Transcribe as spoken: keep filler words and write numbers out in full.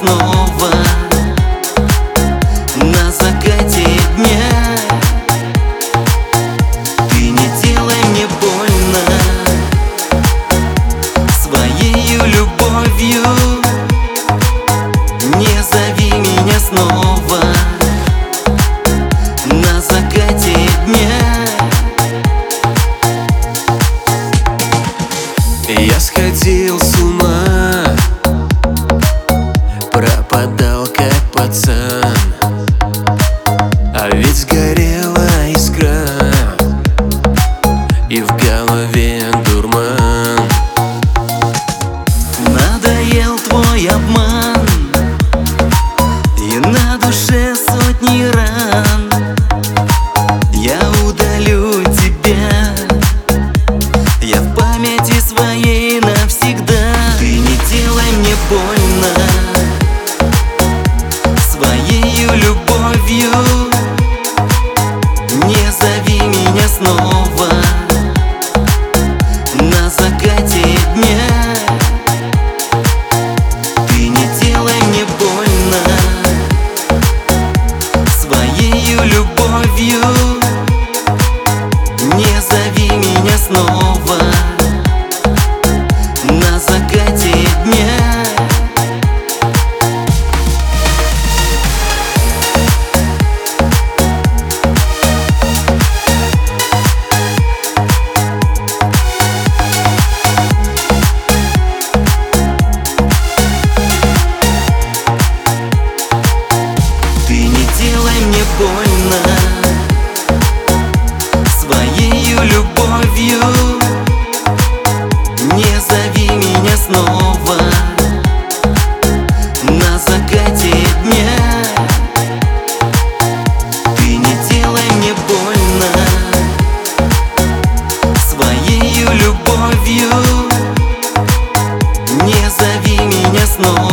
снова на закате дня. Ты не делай мне больно своею любовью. Не зови меня снова на закате дня. Я сходил с ума, пропадал как пацан, а ведь сгорела искра, и в голове дурман. Надоел твой обман, и на душе сотни ран. Я удалю тебя, я в памяти своей навсегда. Ты не делай мне больно своею любовью. Не зови меня снова на закате дня. Ты не делай мне больно своею любовью. Не зови меня снова на закате дня. Мне больно своею любовью. Не зови меня снова на закате дня. Ты не делай мне больно своею любовью. Не зови меня снова